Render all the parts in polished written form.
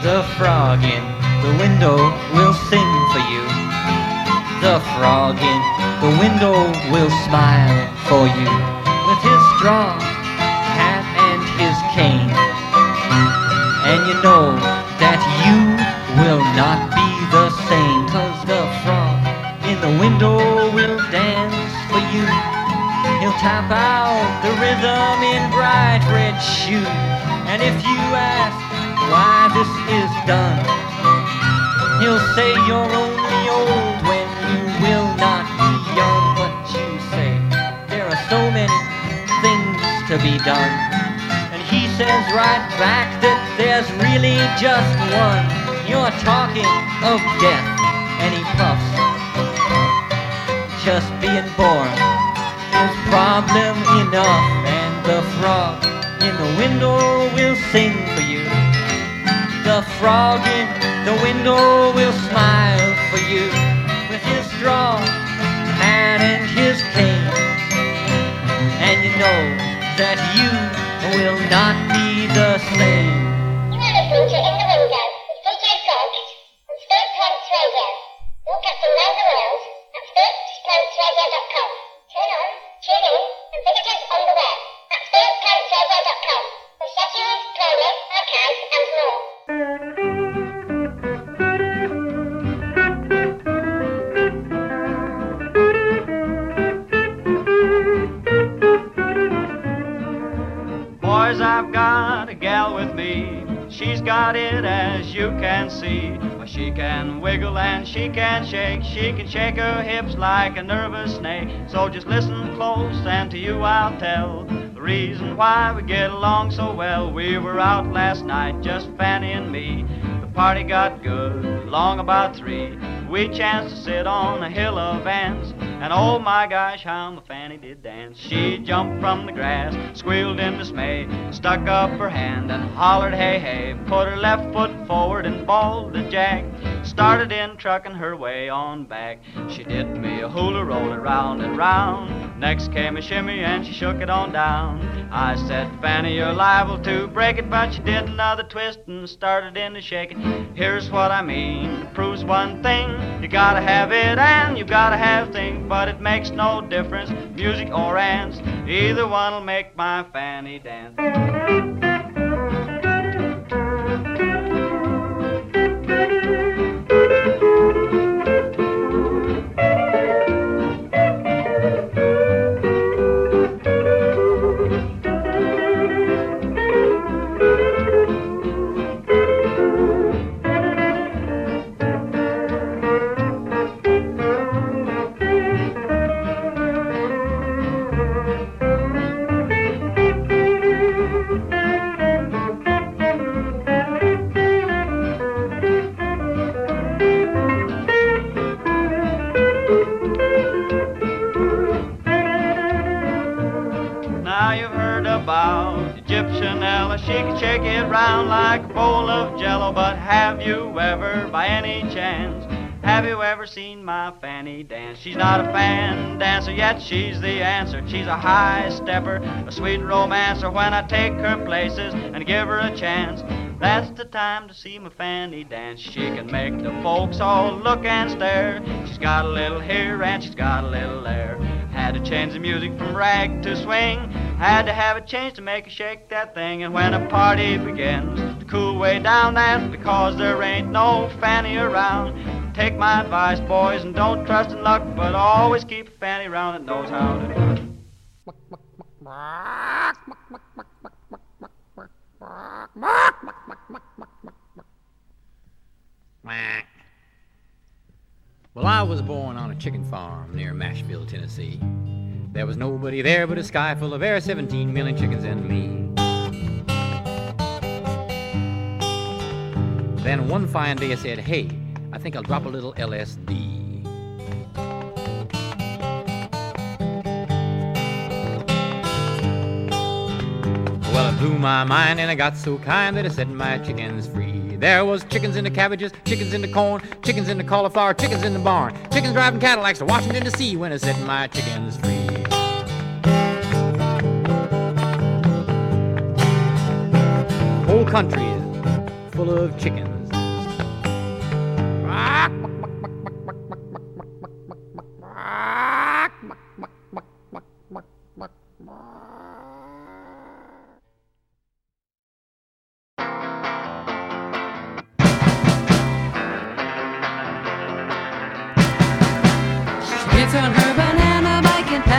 The frog in the window will sing for you. The frog in the window will smile for you with his straw hat and his cane. And you know that you will not be the same, 'cause the frog in the window will dance for you. He'll tap out the rhythm in bright red shoes. And if you ask why this is done, he'll say you're only old when you will not be young. But you say there are so many things to be done, and he says right back that there's really just one. You're talking of death, and he puffs. Just being born is problem enough, and the frog in the window will sing for you. The frog in the window will smile for you with his straw hat and his cane. And you know that you will not be the same. You are listening to In the Window with DJ Frost on Spirit Plants Radio. Look at from around the world at spiritplantsradio.com. Turn on, tune in, and visit us on the web at spiritplantsradio.com for sessions, promos, archives, and more. Boys, I've got a gal with me. She's got it as you can see. She can wiggle and she can shake. She can shake her hips like a nervous snake. So just listen close and to you I'll tell the reason why we get along so well. We were out last night, just Fanny and me. The party got good, long about 3. We chanced to sit on a hill of ants, and oh my gosh, how my Fanny did dance. She jumped from the grass, squealed in dismay, stuck up her hand and hollered hey hey, put her left foot forward and bawled a jack, started in trucking her way on back. She did me a hula roll round and round, next came a shimmy and she shook it on down. I said, Fanny, you're liable to break it, but she did another twist and started in to shake it. Here's what I mean, proves one thing, you gotta have it and you gotta have things, but it makes no difference, music or ants, either one'll make my Fanny dance. She can shake it round like a bowl of jello, but have you ever, by any chance, have you ever seen my Fanny dance? She's not a fan dancer, yet she's the answer. She's a high stepper, a sweet romancer. When I take her places and give her a chance, that's the time to see my Fanny dance. She can make the folks all look and stare. She's got a little here and she's got a little there. Had to change the music from rag to swing, had to have it changed to make her shake that thing. And when a party begins to cool way down, that's because there ain't no Fanny around. Take my advice, boys, and don't trust in luck, but always keep a Fanny around that knows how to do it. Well, I was born on a chicken farm near Nashville, Tennessee. There was nobody there but a sky full of air, 17 million chickens and me. Then one fine day I said, hey, I think I'll drop a little LSD. Well, it blew my mind and I got so kind that I set my chickens free. There was chickens in the cabbages, chickens in the corn, chickens in the cauliflower, chickens in the barn, chickens driving Cadillacs to Washington, D.C. when I set my chickens free. Whole country is full of chickens.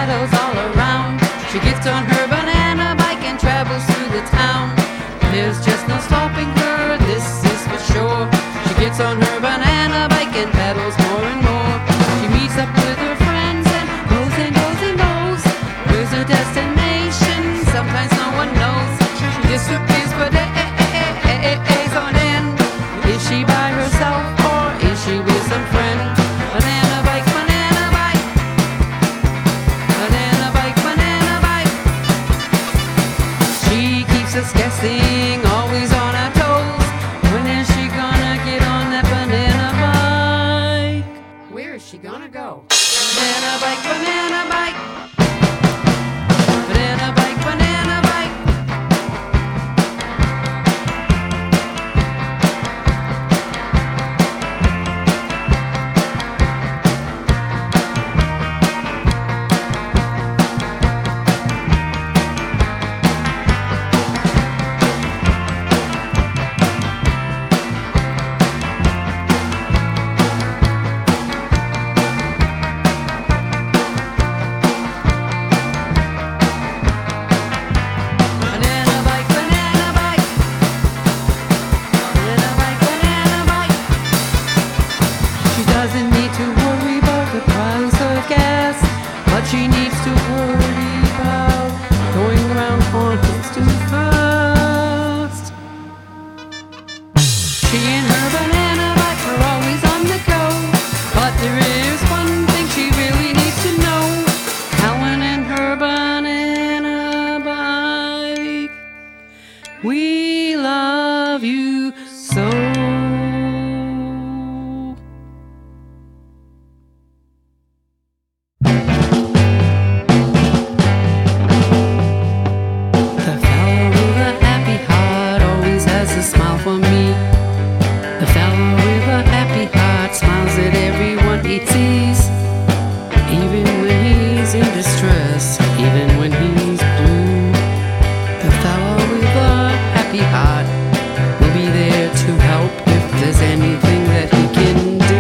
pedals all around. She gets on her banana bike and travels through the town. There's just no stopping her, this is for sure. She gets on her banana bike and pedals more and more. She meets up with her friends and goes and goes and goes. Where's her destination? Sometimes no one knows. She disappears for days on end. Is she by herself or is she with some friend? Banana bike, banana bike. Banana bike, banana bike. She keeps us guessing, always on our toes. When is she gonna get on that banana bike? Where is she gonna go? Banana bike, banana bike. Banana bike, banana bike. Banana bike, banana bike. Banana bike, banana bike. She doesn't need to worry about the price of gas, but she needs to worry about going around corners too fast. She and her banana bike are always on the go, but there is one thing she really needs to know. Helen and her banana bike. We love you so. The fellow with a happy heart always has a smile for me. The fellow with a happy heart smiles at everyone he sees, even when he's in distress, even when he's blue. The fellow with a happy heart will be there to help if there's anything that he can do.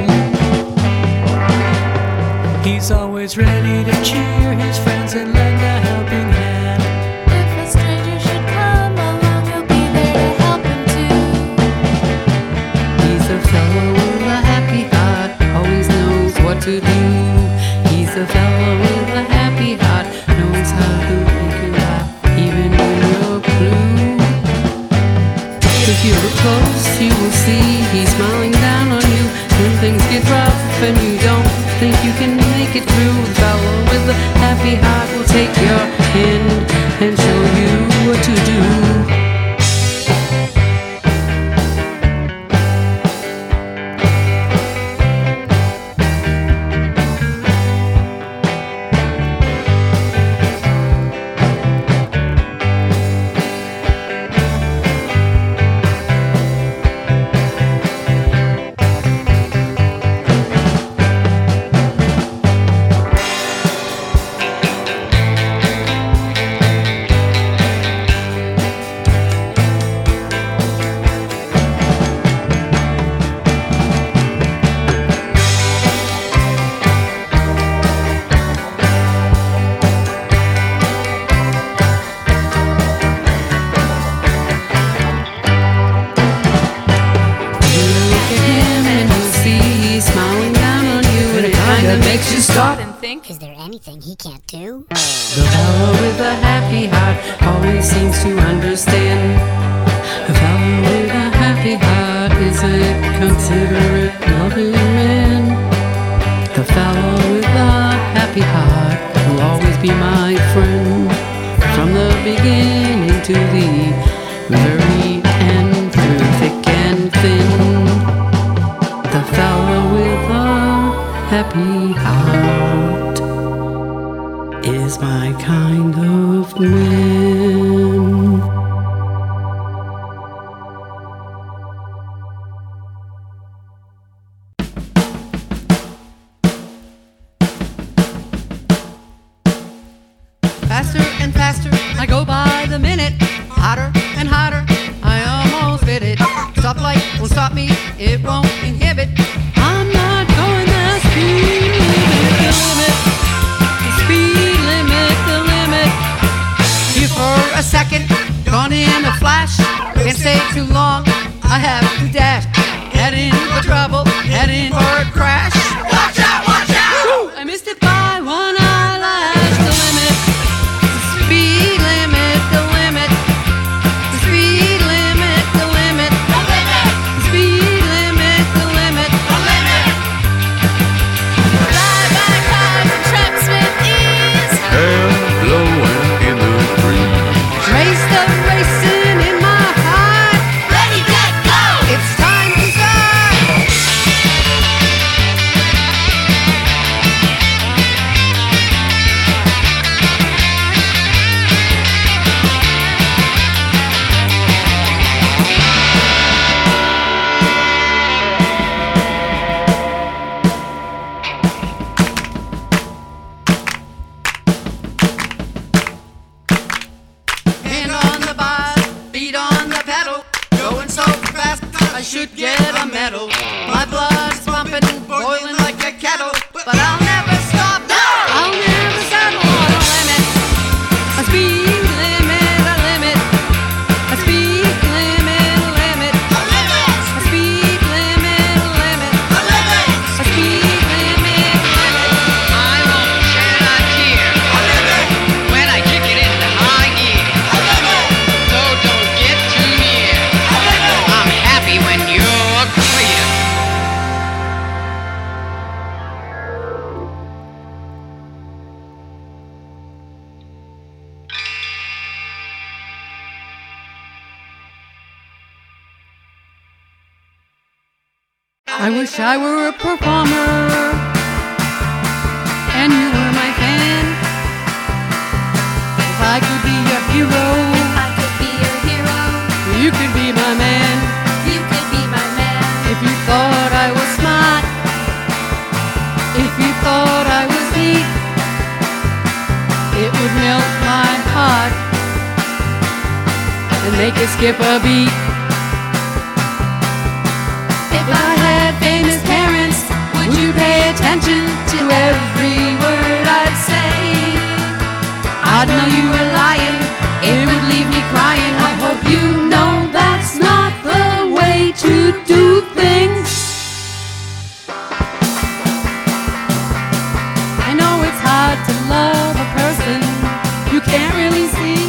He's always ready to cheer his friends and lend a helping hand. If a stranger should come along, he'll be there to help him too. He's a fellow with a happy heart, always knows what to do. He's a fellow with a happy heart, knows how to make you laugh, even when you're blue. If you look close, you will see he's smiling down on you when things get rough and you don't think you can make it through. The fellow with a happy heart will take your hand and show you what to do. Makes you stop and think. Is there anything he can't do? The fellow with a happy heart always seems to understand. The fellow with a happy heart is a considerate, loving man. The fellow with a happy heart will always be my friend, from the beginning to the very end, through thick and thin. The fellow with a happy heart is my kind of man. Faster and faster, I go by the minute. Hotter and hotter, I almost hit it. Stoplight won't stop me, it won't inhibit. I'm not going the speed limit. The speed stay too long, I have to dash. Heading for trouble, heading for a crash. Watch out, watch out! Woo! I missed it by one eyelash. The limit, the speed limit, the limit, the speed limit, the limit, the limit, the speed limit, the limit, the limit. Fly by cars and trucks with ease. Hair blowing in the breeze. Race the racing in my heart. Ready, get, go! It's time to start. Hand on the bar, feet on the pedal, going so fast I should get a medal. My blood's pumping, boiling like a kettle, but I'll never stop. No! I'll never settle on a limit. A speed limit, a limit. A speed limit, a limit. A limit. A speed limit, a limit. A limit. A speed limit, a limit. I won't shed a tear when I kick it into high gear. So don't get too near. I'm happy when you're clear. I wish I were a performer and you were my fan. If I could be your hero, I could be your hero. you could be my man. You could be my man. If you thought I was smart, if you thought I was neat, it would melt my heart and make it skip a beat. If I had famous parents, would you pay attention to every word I'd say? I'd know you were lying, it would leave me crying. I hope you know that's not the way to do things. I know it's hard to love a person you can't really see,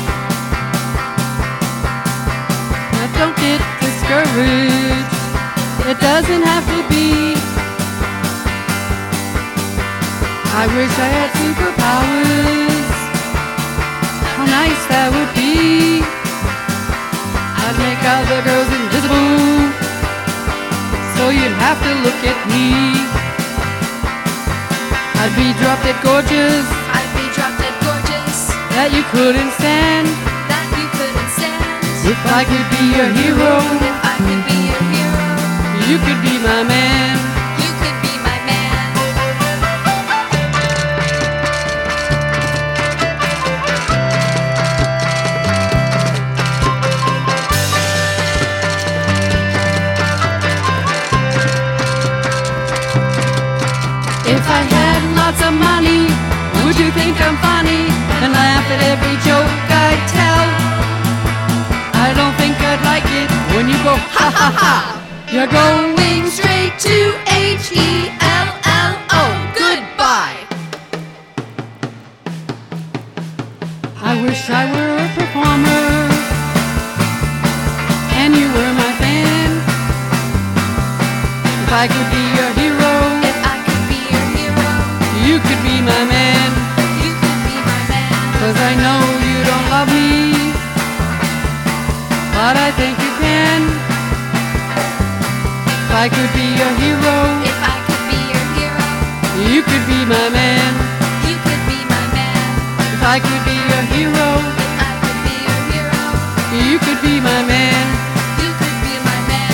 but don't get discouraged. It doesn't have to be. I wish I had superpowers. How nice that would be. I'd make all the girls invisible, so you'd have to look at me. I'd be drop dead gorgeous, I'd be drop dead gorgeous. that you couldn't stand. That you couldn't stand. If I could be your hero, If I could be your hero, you could be my man. you could be my man. If I had lots of money, would you think I'm funny and laugh at every joke I tell? I don't think I'd like it when you go ha ha ha. You're going straight to H-E-L-L-O. Goodbye. I wish I were a performer and you were my fan. If I could be your hero, If I could be your hero, you could be my man. you could be my man. 'Cause I know you don't love me, but I think you can. If I could be your hero, If I could be your hero, you could be my man. you could be my man. If I could be your hero, If I could be your hero, you could be my man. you could be my man.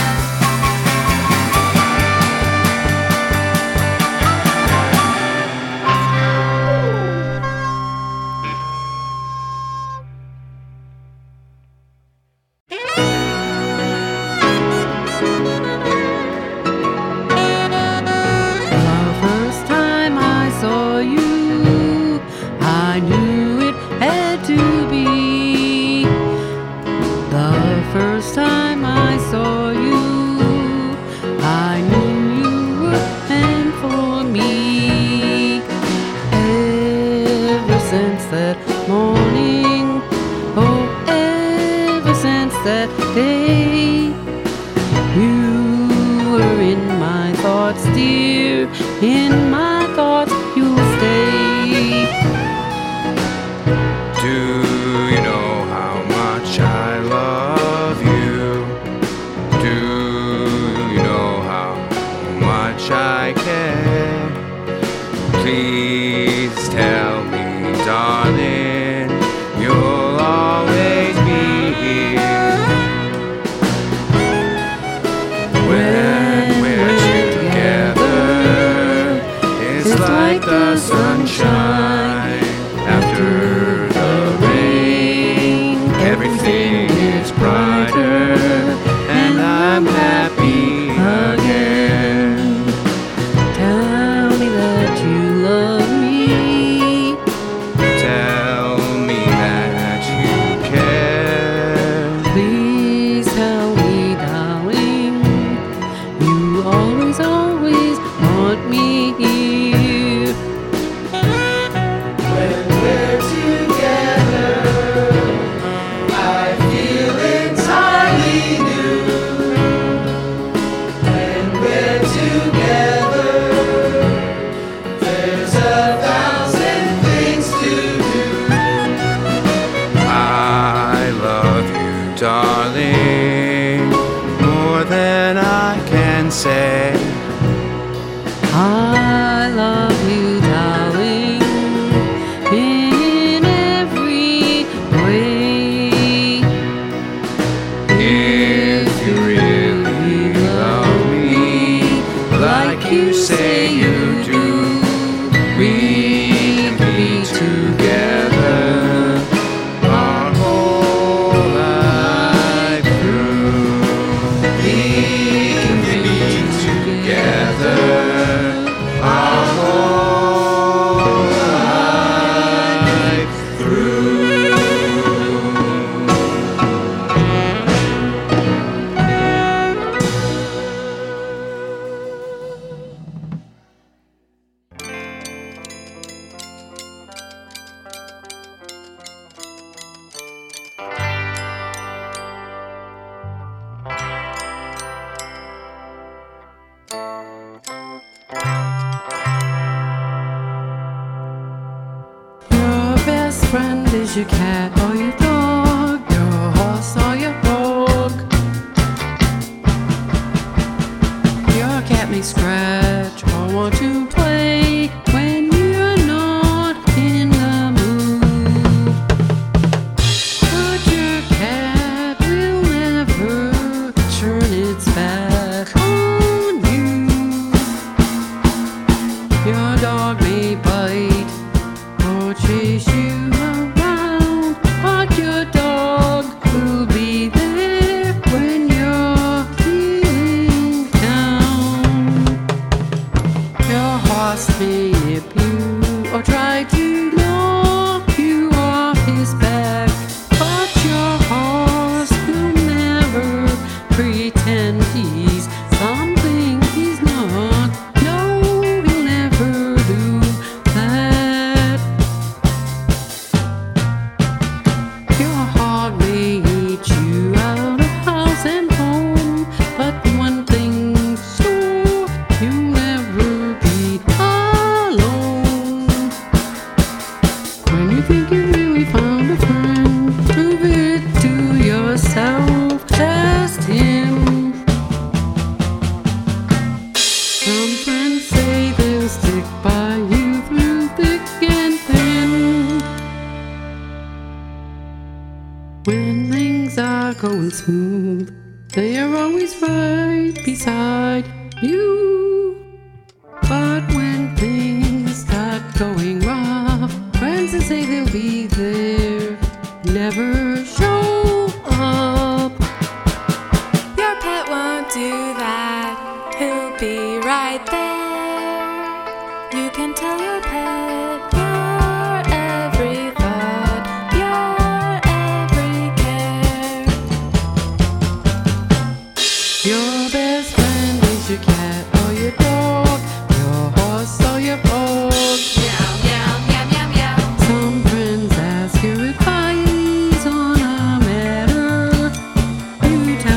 The first time I saw you, I knew it had to be. The first time away. You are in my thoughts, dear. In my thoughts, you'll stay. Do you know how much I love you? Do you know how much I care? Please tell me, darling, you'll always be here. When we're together, it's like the sunshine after the rain. Everything is brighter, and I'm happy again. Tell me that you love me. Tell me that you care. Please tell me, darling, you always, always want me here. When we're together, I feel entirely new. When we're together, there's 1,000 things to do. I love you, darling, more than I can say. I love you, darling, in every way. If you really love me, like you say you do, we can be together our whole life through. We can be together our whole life through. Your best friend is your cat or your dog, your horse or your dog. Your cat may scratch or want to play when you're not in the mood. But your cat will never turn its back on you. Your dog may bite or chase you around, but your dog will be there when you're feeling down. Your horse may nip you or try to knock you off his back, but your horse will never pretend he's something he's not. No, he'll never do that. Your hog may eat you out of house and home, but one thing's sure, you'll never be alone. When you think you really found a friend, prove it to yourself, test him. Some friends say they'll stick by you through thick and thin. When things are going smooth, they are always right beside you. But when things start going rough, friends that say they'll be there never show up. Your pet won't do that. He'll be right there. You can tell your pet your every thought, your every care. Your best friend is your cat or your dog, your horse or your dog. Meow, meow, meow, meow, meow. Some friends ask your advice on a matter. You tell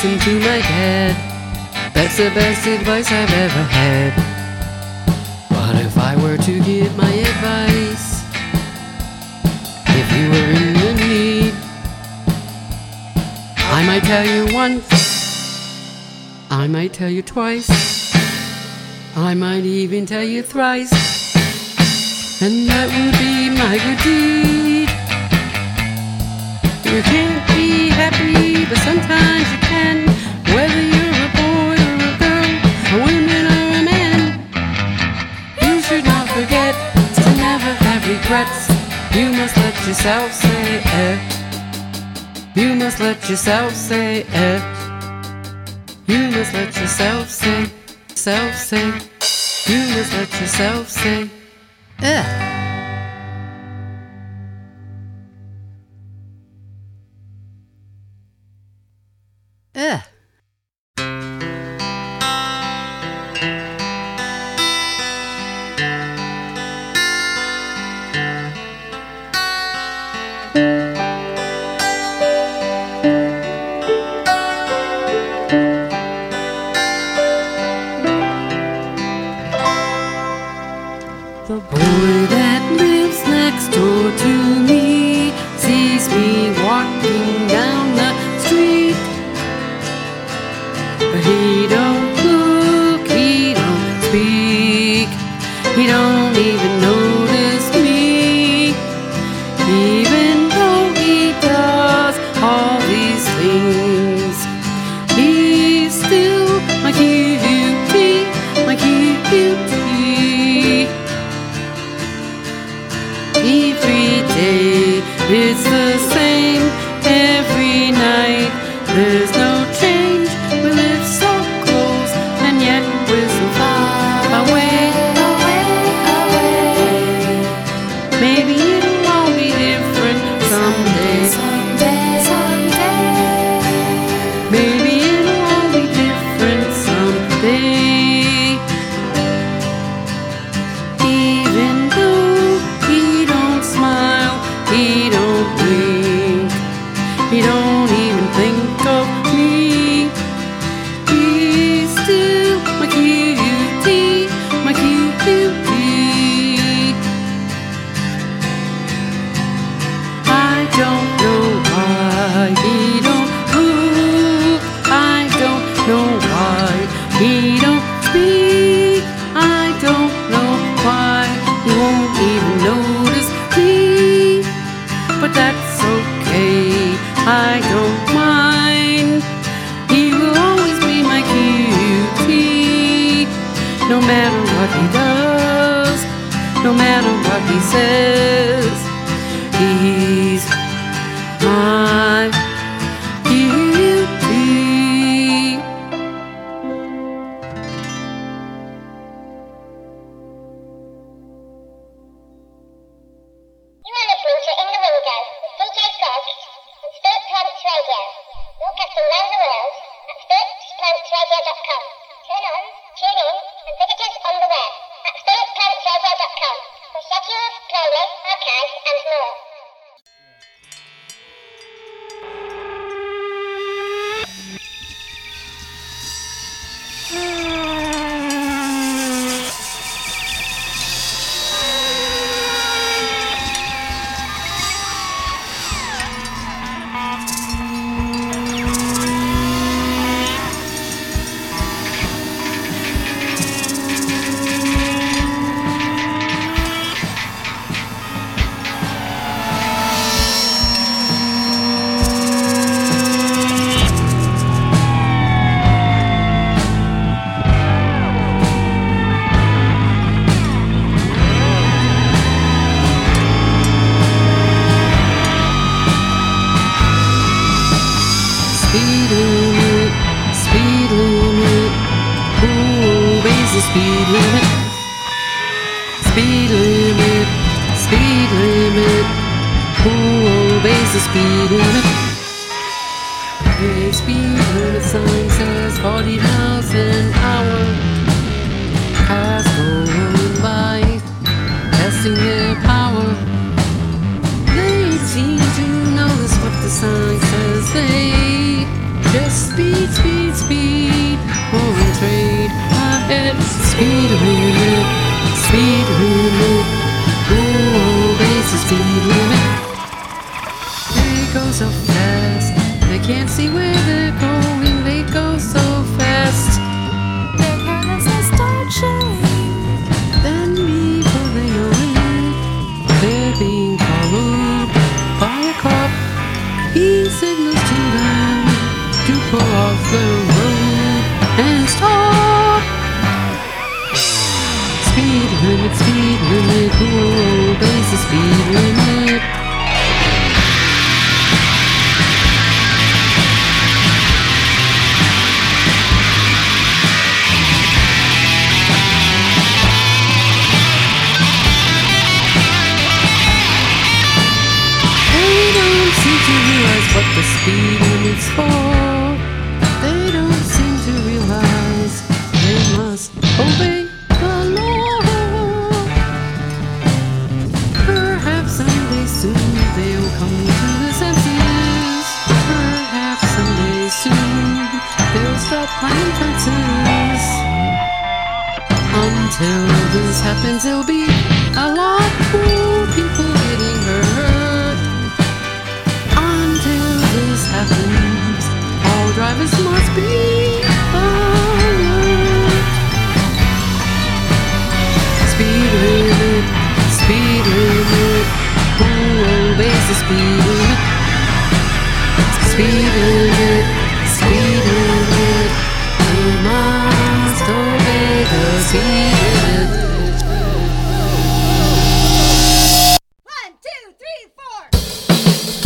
listen to my dad. That's the best advice I've ever had. But if I were to give my advice, if you were in need, I might tell you once, I might tell you twice, I might even tell you thrice, and that would be my good deed. You can't be happy, but sometimes you can, whether you're a boy or a girl, a woman or a man. You should not forget to never have regrets. You must let yourself say you must let yourself say you must let yourself say, you must let yourself say The boy that lives next door to me sees me walking down the street, but he don't look, he don't speak, he don't even notice me, even though he does all these things. He's still my cutie, my cutie. Every day it's the same, every night there's no change. We live so close and yet we're so far away. Maybe it'll all be different someday. Maybe it'll all be different someday. Even though he don't smile, he don't blink, he don't even think of me, he's still my cutie, my cutie. I don't know why he don't look, I don't know why he don't speak, I don't know why he won't even notice me, but that's okay, I don't mind. He will always be my cutie, no matter what he does, no matter what he says. He's my cutie. You are listening to In the Window with DJ Frost on Spirit Planets Radio. Broadcast around the world at spiritplanetsradio.com. Turn on, tune in, and visit us on the web at spiritplanetsradio.com for schedules, playlists, archives, and more. Speed limit, who obeys the speed limit? Speed limit, who obeys the speed limit? A speed limit sign says 40 miles an hour. Cars going by, testing their power. They seem to notice what the sign says. They Just speed, speed, speed, on trade ahead. Speed limit, speed limit, oh, base speed limit. They go so fast, they can't see where they're going. They go so fast. Their carelessness touching. Then before they know it, they're being followed by a cop. He signals to them to pull off the road and stop. Speed limit, oh, base speed limit. They don't seem to realize what the speed limit's for. They don't seem to realize they must obey the law. Perhaps someday soon they'll come to their senses. Perhaps someday soon they'll stop climbing fences. Until this happens, there'll be a lot more people getting hurt. Until this happens, all drivers must be alert. Speed limit, oh, base the speed limit. Speed limit, you must obey the speed limit. 1, 2, 3, 4.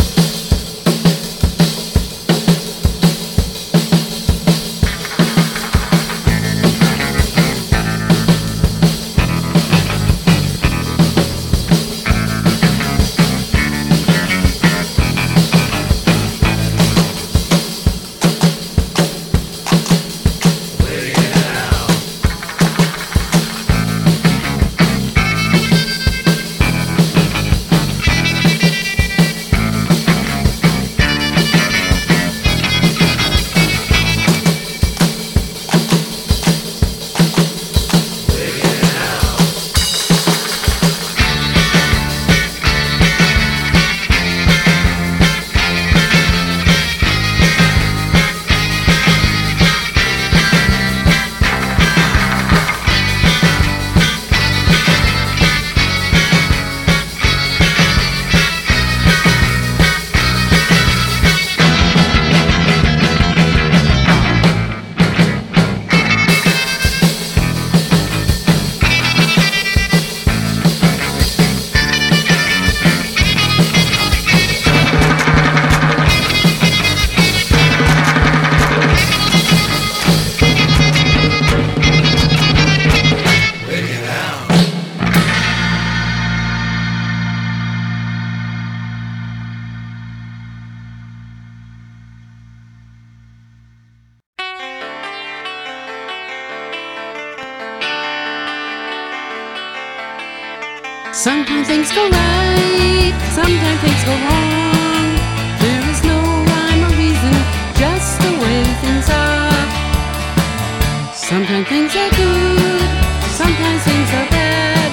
Sometimes things go right, sometimes things go wrong. There is no rhyme or reason, just the way things are. Sometimes things are good, sometimes things are bad.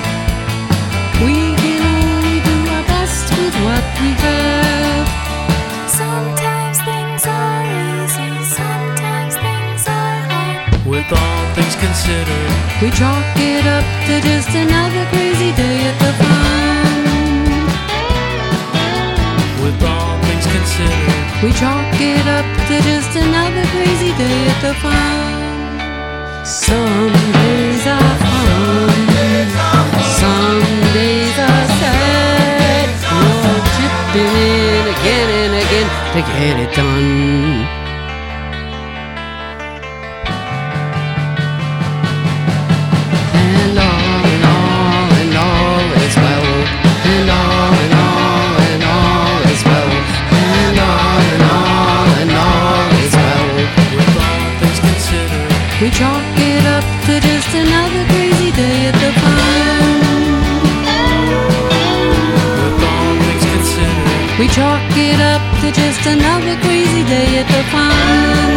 We can only do our best with what we have. Sometimes things are easy, sometimes things are hard. With all things considered, We chalk it up to just another crazy day at the farm. with all things considered, We chalk it up to just another crazy day at the farm. Some days are fun, some days are sad. You're chipping in again and again to get it done. And all in all and all is well. And all in all and all is well. And all in all and all is well. with all things considered, We chalk it up to just another crazy day at the farm. with all things considered, We chalk it up to just another crazy day at the farm.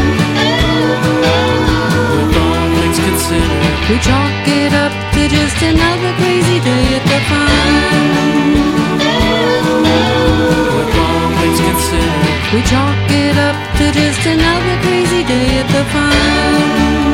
With all things considered, We chalk it up to just another crazy day at the farm. with all things considered, We chalk it up to just another crazy day at the farm.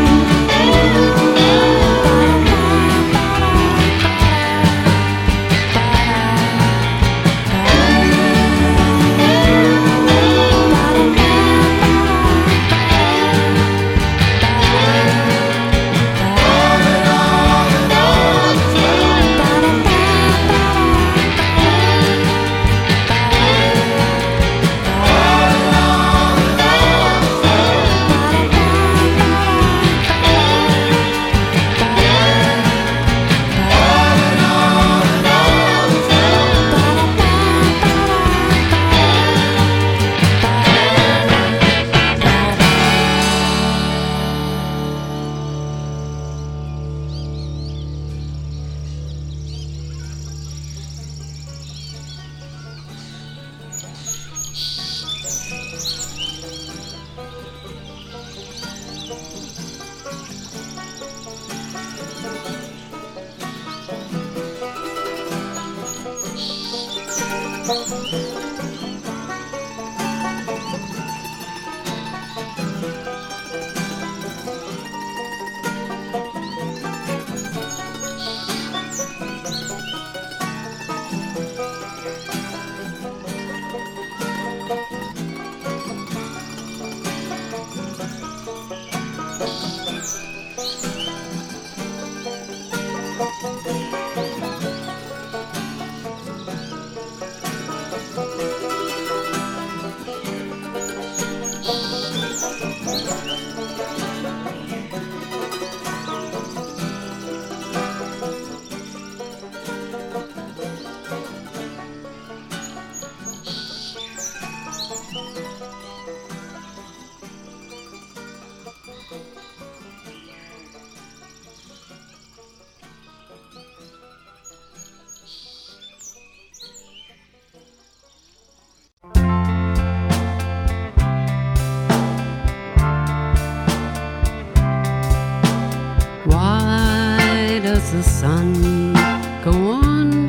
Why does the sun go on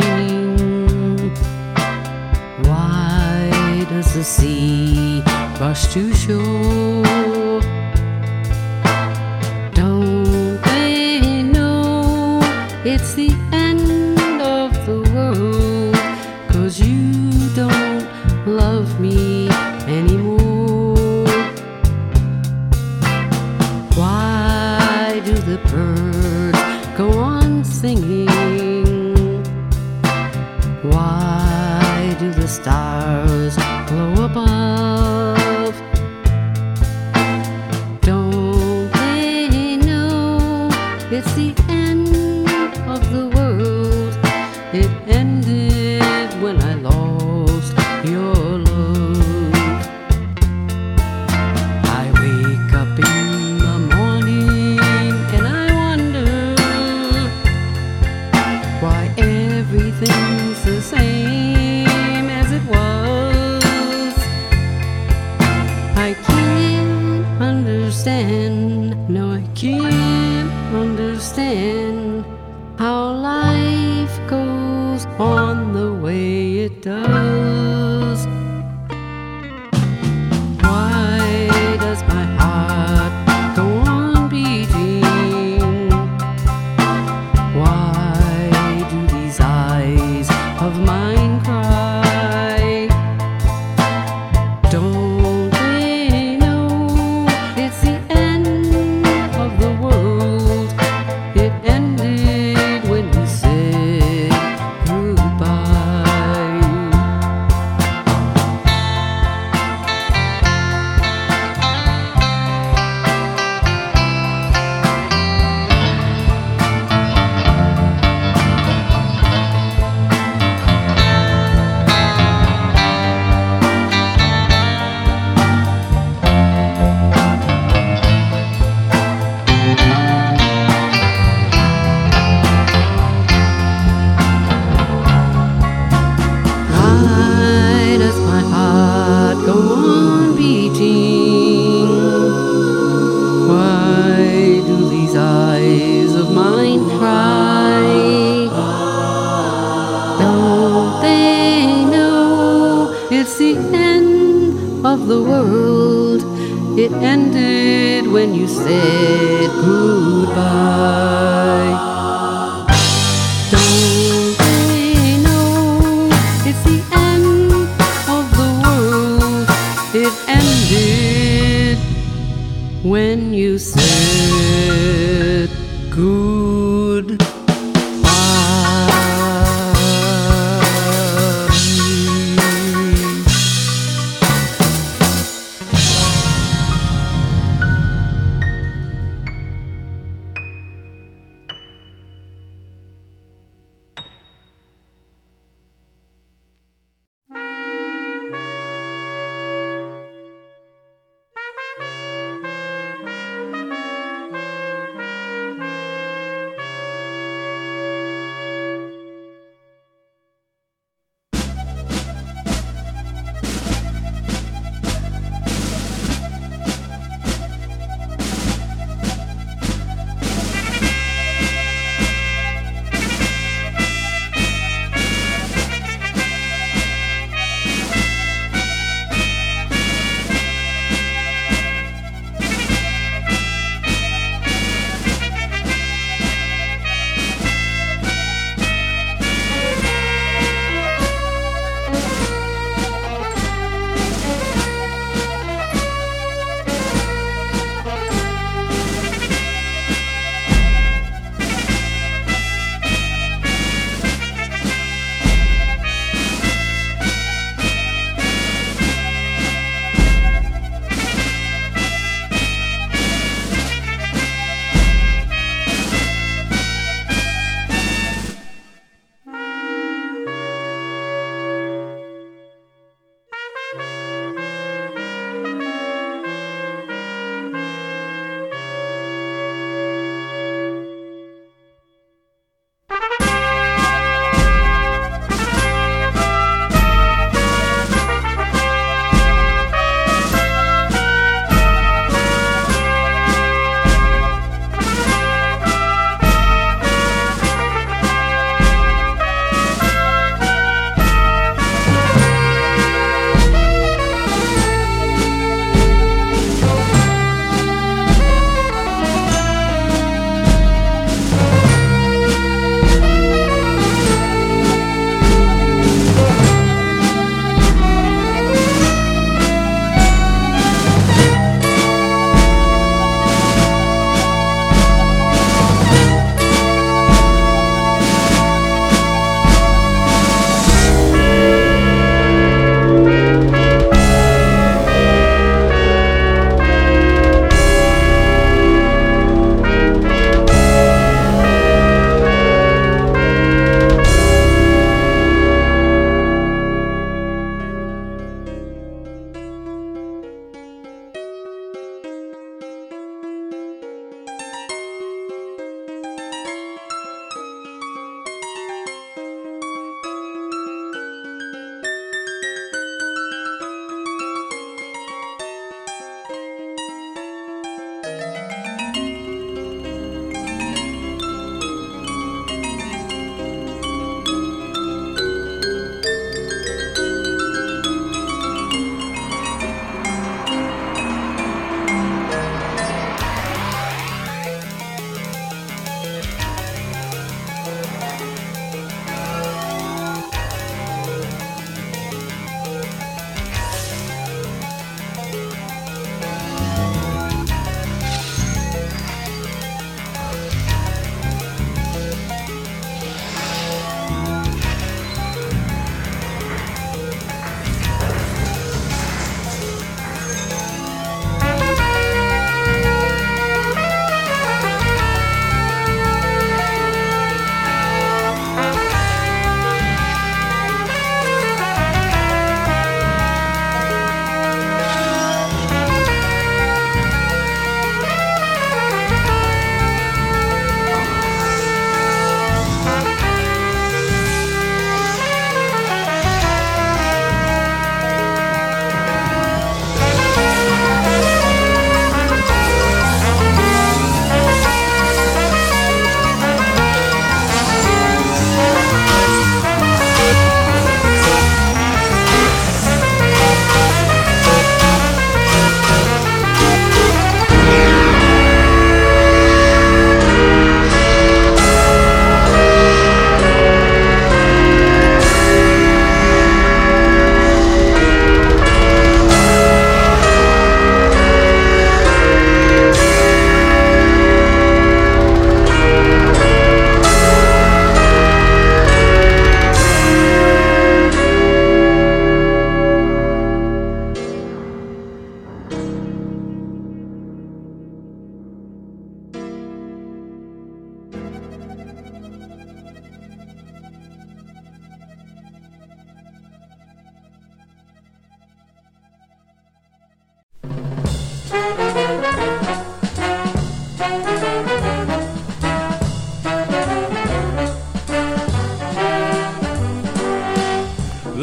shining? Why does the sea rush to shore? Don't they know it's the end of the world? 'Cause you don't love me anymore. Why do the birds go on singing? Why do the stars glow above? Don't they know it's the end of the world? It ended when I lost your love. I wake up in the morning and I wonder why everything's the same as it was. I can't understand, no, I can't understand how life goes on the way it does. Why does my heart go on beating? Why do these eyes of mine cry? Don't they know it's the end of the world? It ended world. It ended when you said goodbye. Don't they know it's the end of the world? It ended when you said goodbye.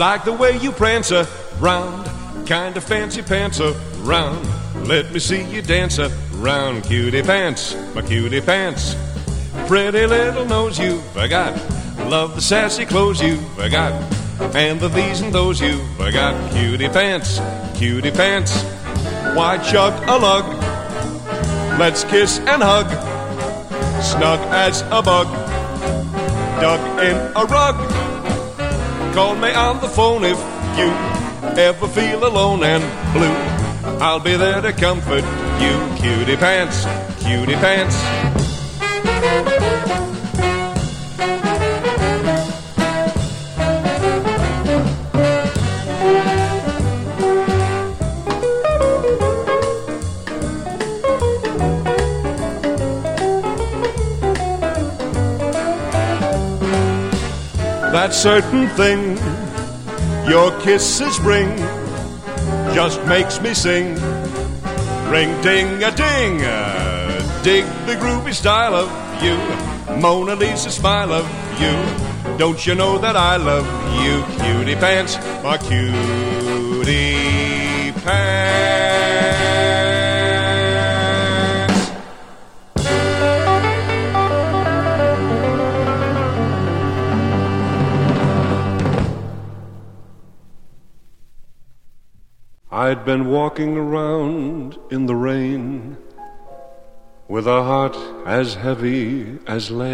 like the way you prance around, kind of fancy pants around. Let me see you dance around, cutie pants, my cutie pants. Pretty little nose you've got, love the sassy clothes you've got, and the these and those you've got, cutie pants, cutie pants. Why chug a lug? Let's kiss and hug, snug as a bug, dug in a rug. Call me on the phone if you ever feel alone and blue. I'll be there to comfort you, cutie pants, cutie pants. That certain thing your kisses bring just makes me sing. Ring-ding-a-ding, dig the groovy style of you, Mona Lisa smile of you. Don't you know that I love you, cutie pants, my cutie pants. I'd been walking around in the rain with a heart as heavy as lead.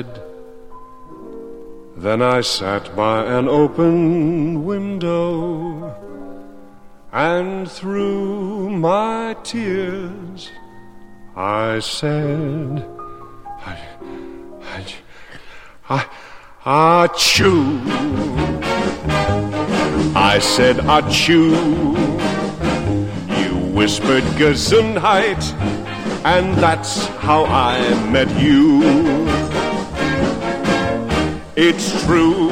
Then I sat by an open window, and through my tears I said, achoo. I said, achoo. Whispered Gesundheit, and that's how I met you. It's true,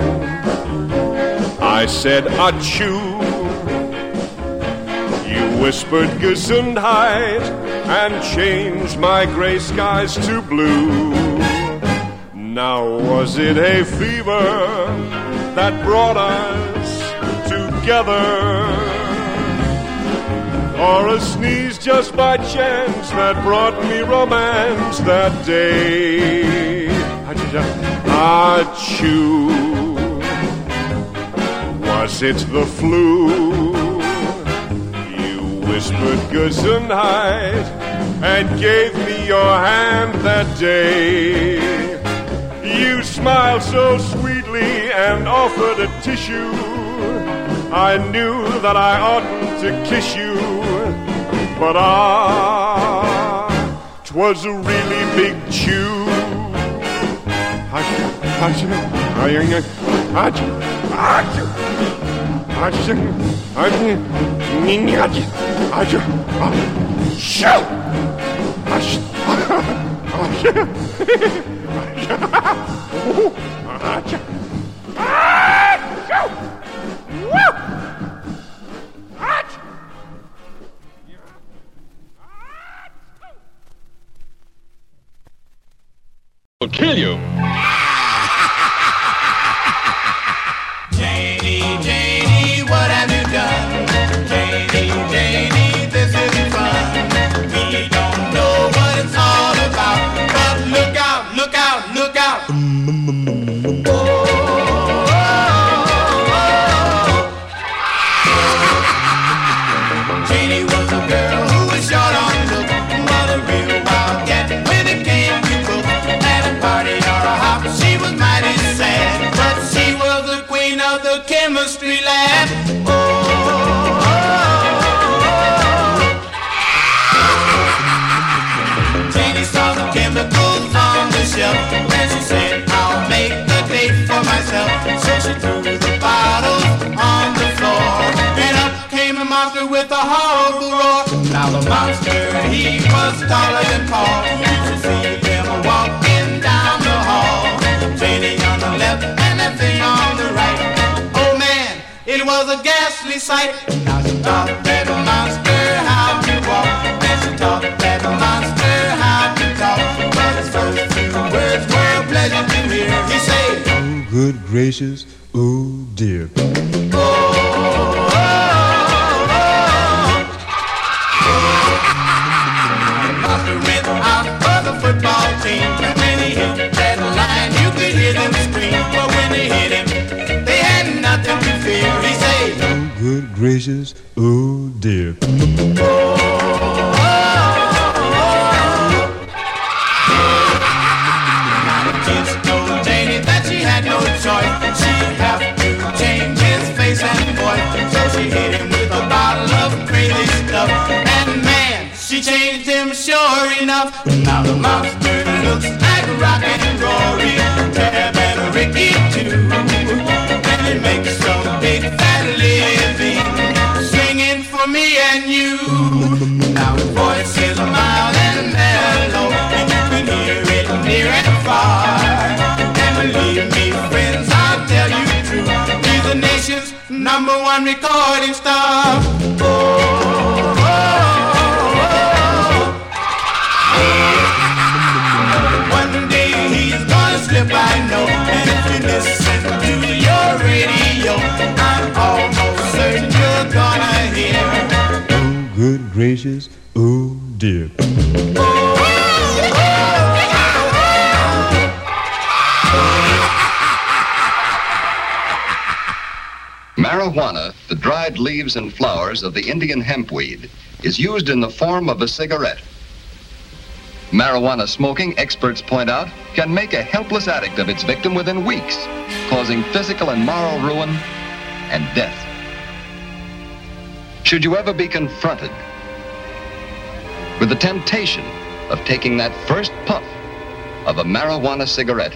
I said achoo. You whispered Gesundheit and changed my gray skies to blue. Now was it a fever that brought us together, or a sneeze just by chance that brought me romance that day? Achoo. Was it the flu? You whispered Gesundheit and gave me your hand that day. You smiled so sweetly and offered a tissue. I knew that I oughtn't to kiss you, but 'twas a really big chew. Will kill you. Janie, Janie, what have you done? Janie, Janie, this isn't fun. We don't know what it's all about, but look out, look out, look out. Janie was a girl who was short on look, but a real wild cat when it came to cook. At a party or a hop, she was mighty sad, but she was the queen of the chemistry lab. Janie saw the chemicals on the shelf, and she said, I'll make a date for myself. So she threw the bottles on the floor, and up came a monster with a horrible roar. Now the monster, he was taller than Paul. You should see him walking down the hall. Janie on the left and that thing on the right. Oh man, it was a ghastly sight. Now she taught that monster how to walk, and she taught that monster how to talk. But his first few words were a pleasure to hear. He said, oh good gracious, oh dear. Oh, gracious, oh dear. Just told Janie that she had no choice. She'd have to change his face and voice. So she hit him with a bottle of crazy stuff. And man, she changed him sure enough. Now the monster looks like Rocky and Rory, Tab and Ricky too. And it makes some big fat living singing for me and you. Now his voice is mild and mellow, and you can hear it near and far. And believe me, friends, I'll tell you true, he's the nation's #1 recording star. Oh, oh, oh, oh. One day he's gonna slip, I know. And if you listen to your radio, I'm almost certain you're gonna hear. Oh, good gracious, oh dear. Marijuana, the dried leaves and flowers of the Indian hempweed, is used in the form of a cigarette. Marijuana smoking, experts point out, can make a helpless addict of its victim within weeks, causing physical and moral ruin and death. Should you ever be confronted with the temptation of taking that first puff of a marijuana cigarette,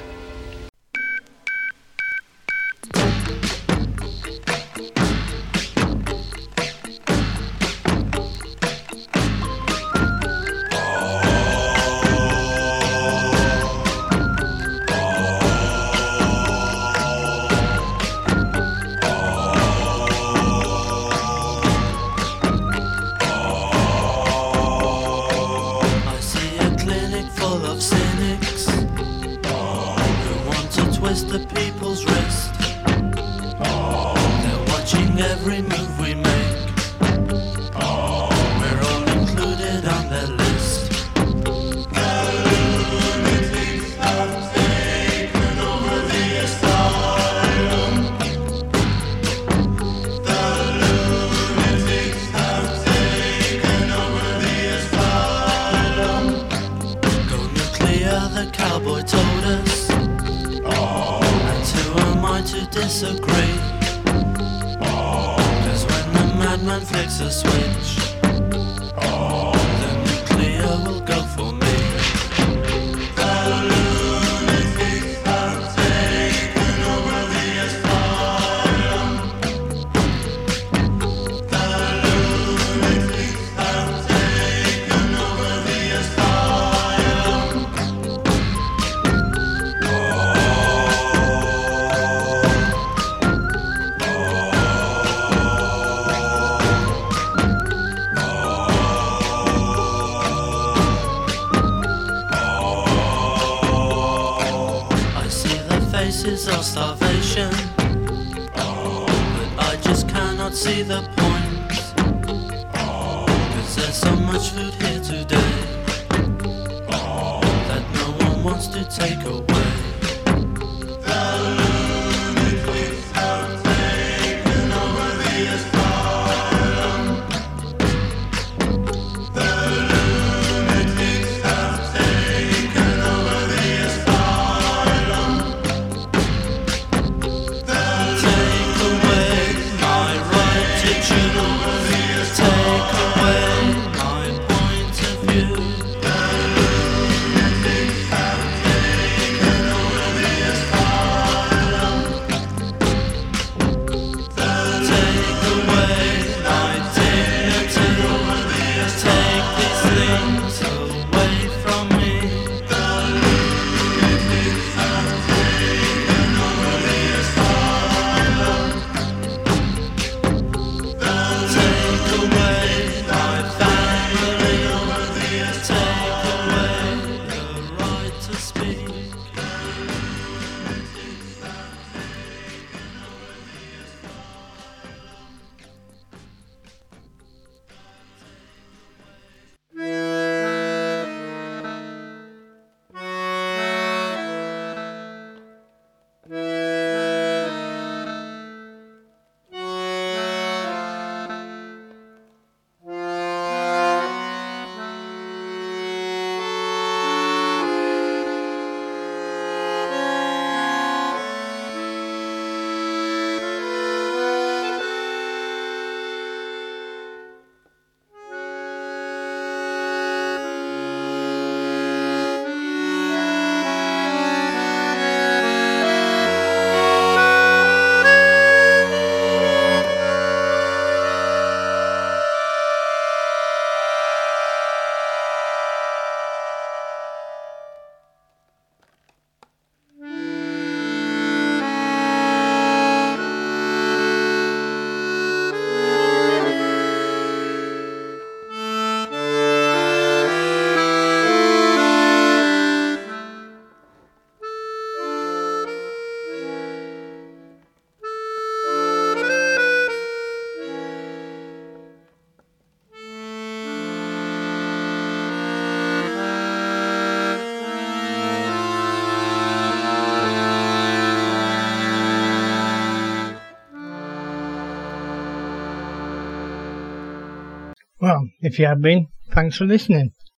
If you have been, thanks for listening.